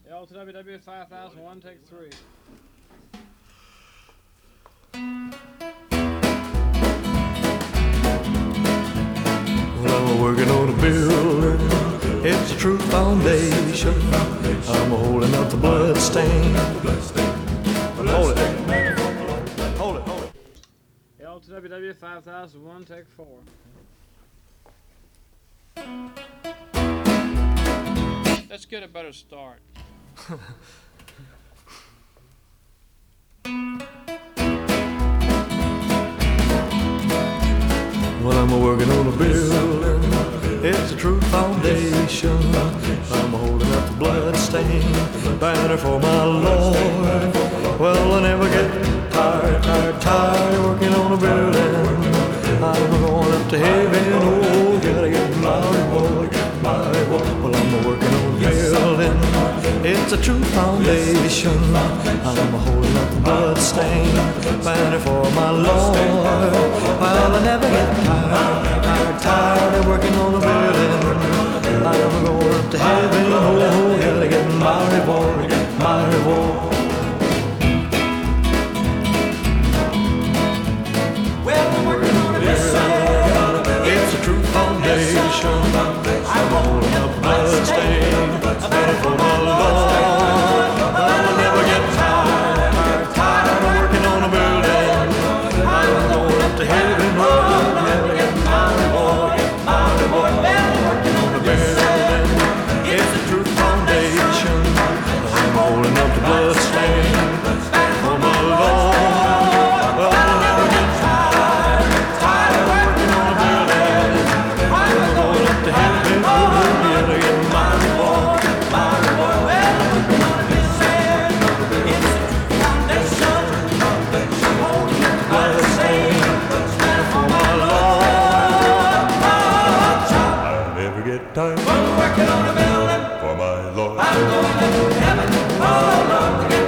L to WW 5001, take 3. Well, I'm working on a building. It's a true foundation. I'm holding up the blood stain. Hold it. Hold it. Hold it. L to WW 5001, take 4. Let's get a better start. Well, I'm working on a building. It's a true foundation. I'm holding up the blood stained banner for my Lord. Well, I never get tired working on a building. I'm going up to heaven. Oh, gotta get my reward. Well, I'm working on a building. It's a true foundation. I'm holding up the blood stained banner for my Lord. Well, I never get tired of working on a building. I'm going up to heaven. Oh, gotta get my reward, my reward. Well, I'm working on a building. It's a true foundation. I'm holding up blood stained banner for my Lord. I'll never get tired of working on a building. I'm going up to heaven. Oh, never get my reward, my reward. Well, I'm working on a building. It's a true foundation. I'm holding up the blood stained banner for my Lord. Well, I'll never get tired of working on a building. I'm going up to heaven. Oh, never get my reward, my reward. Well, I'm working on a building. It's a true foundation. I'm holding up the blood stained banner for my Lord. I'll never get tired Working on a building for my Lord. I'm going up to heaven. Oh, Lord, to get